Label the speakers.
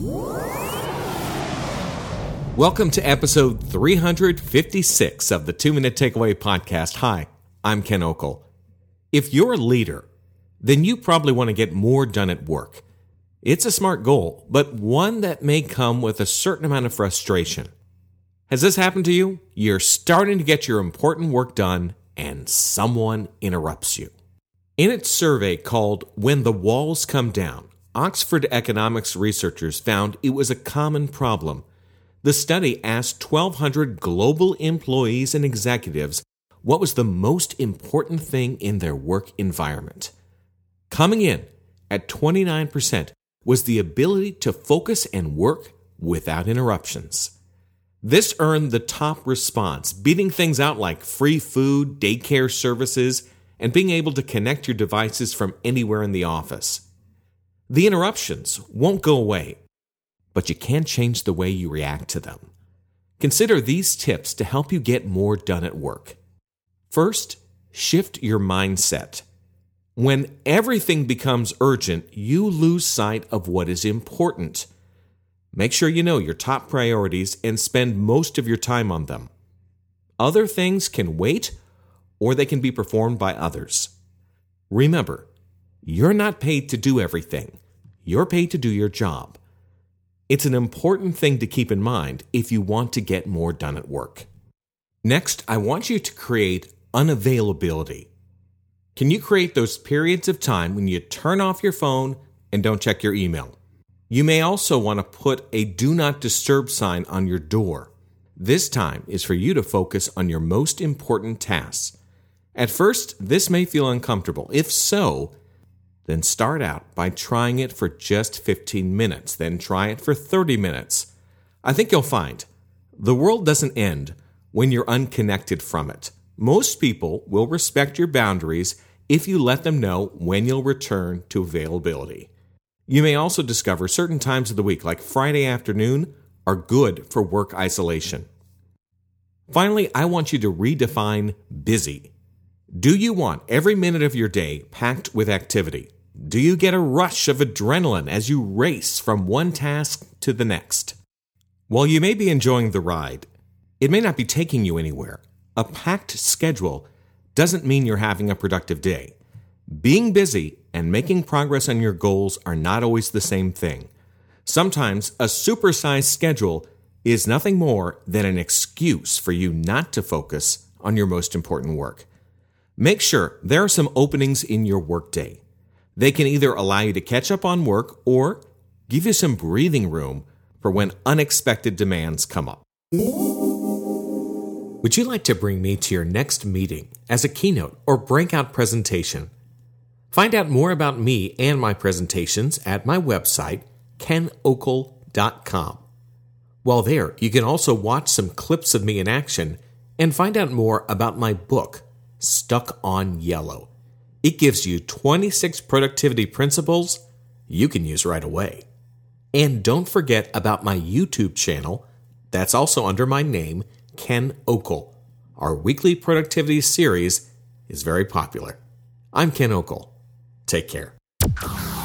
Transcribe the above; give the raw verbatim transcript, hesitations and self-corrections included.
Speaker 1: Welcome to episode three hundred fifty-six of the Two Minute Takeaway Podcast. Hi, I'm Ken Okel. If you're a leader, then you probably want to get more done at work. It's a smart goal, but one that may come with a certain amount of frustration. Has this happened to you? You're starting to get your important work done, and someone interrupts you. In its survey called When the Walls Come Down, Oxford economics researchers found it was a common problem. The study asked twelve hundred global employees and executives what was the most important thing in their work environment. Coming in at twenty-nine percent was the ability to focus and work without interruptions. This earned the top response, beating things out like free food, daycare services, and being able to connect your devices from anywhere in the office. The interruptions won't go away, but you can change the way you react to them. Consider these tips to help you get more done at work. First, shift your mindset. When everything becomes urgent, you lose sight of what is important. Make sure you know your top priorities and spend most of your time on them. Other things can wait, or they can be performed by others. Remember, you're not paid to do everything. You're paid to do your job. It's an important thing to keep in mind if you want to get more done at work. Next, I want you to create unavailability. Can you create those periods of time when you turn off your phone and don't check your email? You may also want to put a do not disturb sign on your door. This time is for you to focus on your most important tasks. At first, this may feel uncomfortable. If so, then start out by trying it for just fifteen minutes, then try it for thirty minutes. I think you'll find the world doesn't end when you're unconnected from it. Most people will respect your boundaries if you let them know when you'll return to availability. You may also discover certain times of the week, like Friday afternoon, are good for work isolation. Finally, I want you to redefine busy. Do you want every minute of your day packed with activity? Do you get a rush of adrenaline as you race from one task to the next? While you may be enjoying the ride, it may not be taking you anywhere. A packed schedule doesn't mean you're having a productive day. Being busy and making progress on your goals are not always the same thing. Sometimes a supersized schedule is nothing more than an excuse for you not to focus on your most important work. Make sure there are some openings in your workday. They can either allow you to catch up on work or give you some breathing room for when unexpected demands come up. Would you like to bring me to your next meeting as a keynote or breakout presentation? Find out more about me and my presentations at my website, ken okel dot com. While there, you can also watch some clips of me in action and find out more about my book, Stuck on Yellow. It gives you twenty-six productivity principles you can use right away. And don't forget about my YouTube channel. That's also under my name, Ken Okel. Our weekly productivity series is very popular. I'm Ken Okel. Take care.